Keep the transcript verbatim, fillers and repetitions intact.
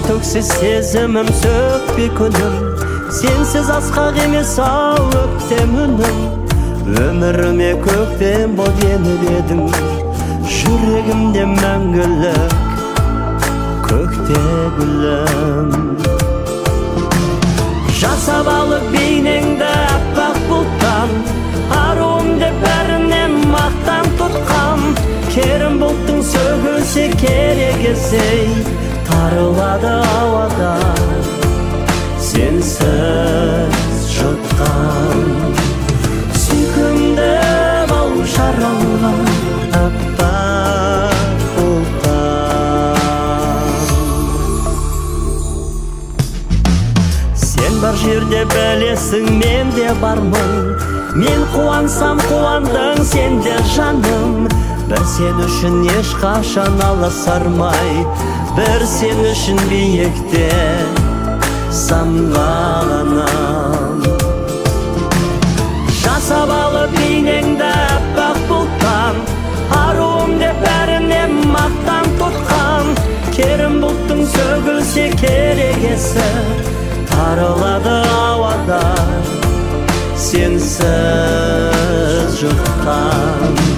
төксіз сезімім сөкпе күнім, сенсіз асқақ емес ау өктем үнім. Өміріме көктем бол еніп едің, жүрегімде мәңгілік көкте гүлім. Жасап алып бейнеңді аппақ бұлттан, аруым деп бәрінен мақтан тұтқам. Керім бұлттың сөгілсе керек есей, тарылады ауада сенсіз жұтқан. Сүйкімді бал жаралған аппақ бұлттан. Сен бар жерде білесің, мен де бармын. Мен қуансам қуандың сен де жаным. Бір сен үшін ешқашан аласармай, бір сен үшін биікте самғағанам. Жасап алып бейнеңді аппақ бұлттан, аруым деп бәрінен мақтан тұтқан. Керім бұлттың сөгілсе керегесі, тарылады ауада сенсіз жұтқан.